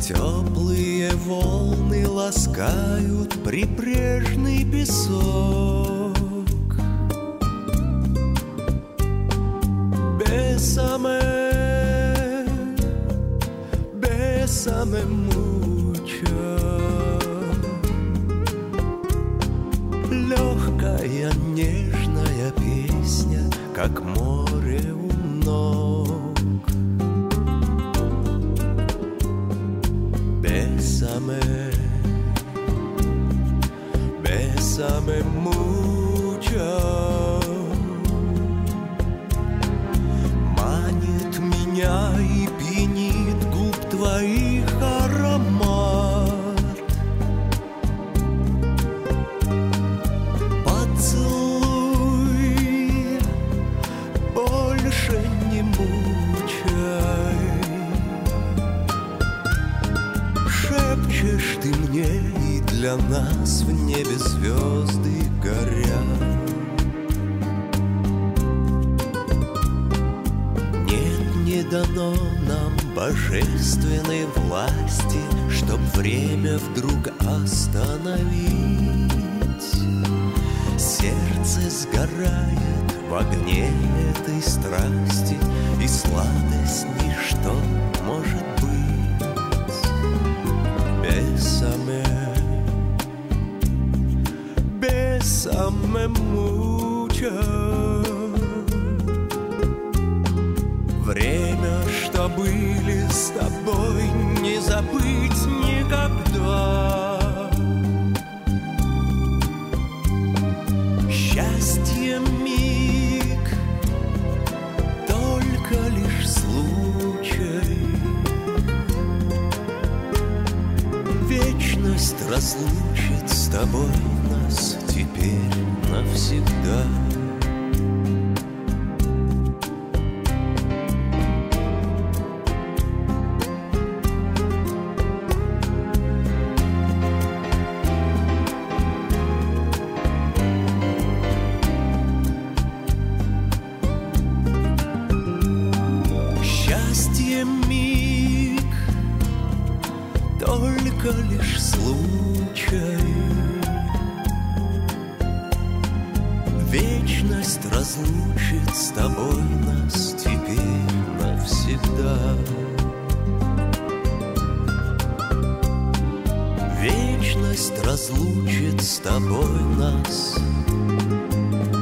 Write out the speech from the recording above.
Теплые волны ласкают прибрежный песок. Бесаме муча, легкая нежная песня, как море у ног. Бесаме муча, манит меня и пьянит губ твоих аромат. Поцелуй, больше не мучай. Шепчешь ты мне, и для нас в небе звезды горят. Нет, не дано нам божественной власти, чтоб время вдруг остановить. Сердце сгорает в огне этой страсти, и сладость ничто может быть. Бесаме муча, время, что были с тобой, не забыть никогда. Счастье миг, только лишь случай. Вечность разлучит с тобой нас теперь навсегда. Счастье миг, только лишь случай. Вечность разлучит с тобой нас теперь навсегда. Вечность разлучит с тобой нас